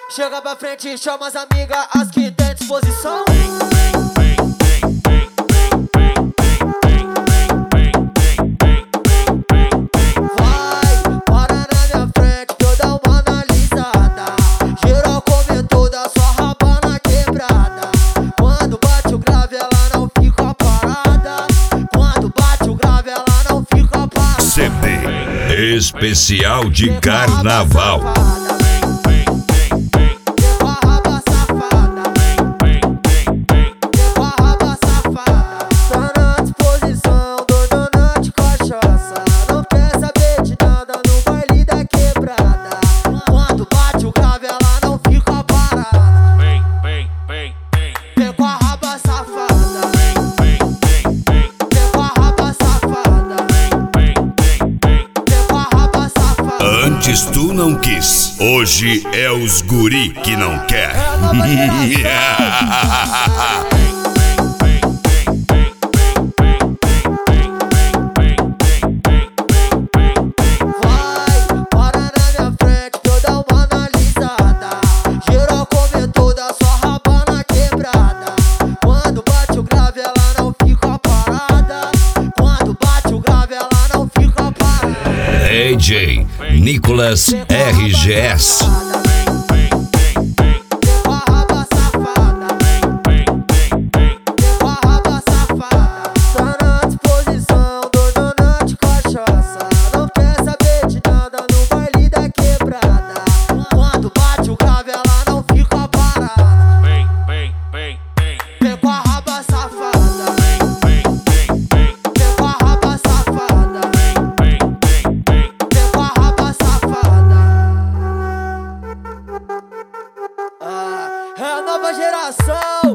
Chega pra frente, chama as amigas, as que tem disposição. Vai, para na minha frente que eu dar uma analisada. Geral come toda, só raba na quebrada. Quando bate o grave ela não fica parada. Quando bate o grave ela não fica parada. CD especial de carnaval. Antes tu não quis, hoje é os guri que não quer. Vai, para na minha frente que eu dar uma analisada. Geral come toda, só raba na quebrada. Quando bate o grave ela não fica parada. Quando bate o grave ela não fica parada. DJ Nicolas RGS. É a nova geração.